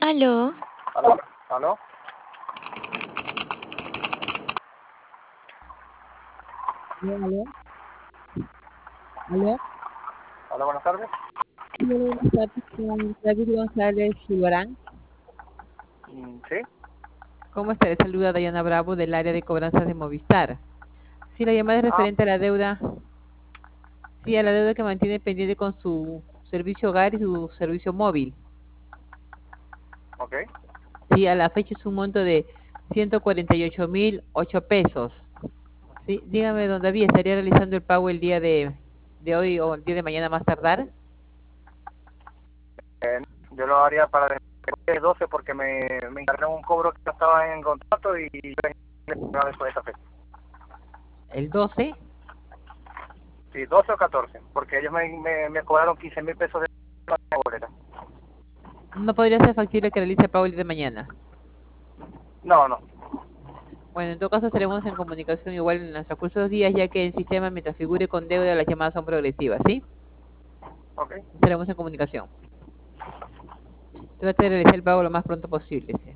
Aló, ¿Aló? ¿Aló? Aló, aló, aló. ¿Aló? Buenas tardes. Sí, hola, buenas tardes, con David González Zulbarán. Sí. ¿Cómo está? Le saluda Dayana Bravo del área de cobranzas de Movistar. Sí, la llamada es Ah, referente a la deuda, sí, a la deuda que mantiene pendiente con su servicio hogar y su servicio móvil. ok. Sí, a la fecha es un monto de 148.008 pesos. Sí, dígame, don David, ¿estaría realizando el pago el día de hoy o el día de mañana más tardar? Yo lo haría para después de 12 porque me encargaron un cobro que no estaba en contrato y yo le pagaba después de esa fecha. ¿El 12? Sí, 12 o 14, porque ellos me cobraron 15.000 pesos de la boleta. ¿No podría ser factible que realice el pago el día de mañana? No, no. Bueno, en todo caso estaremos en comunicación igual en los transcurso de los días, ya que el sistema, mientras figure con deuda, las llamadas son progresivas, ¿sí? Ok. Estaremos en comunicación. Trate de realizar el pago lo más pronto posible, ¿sí?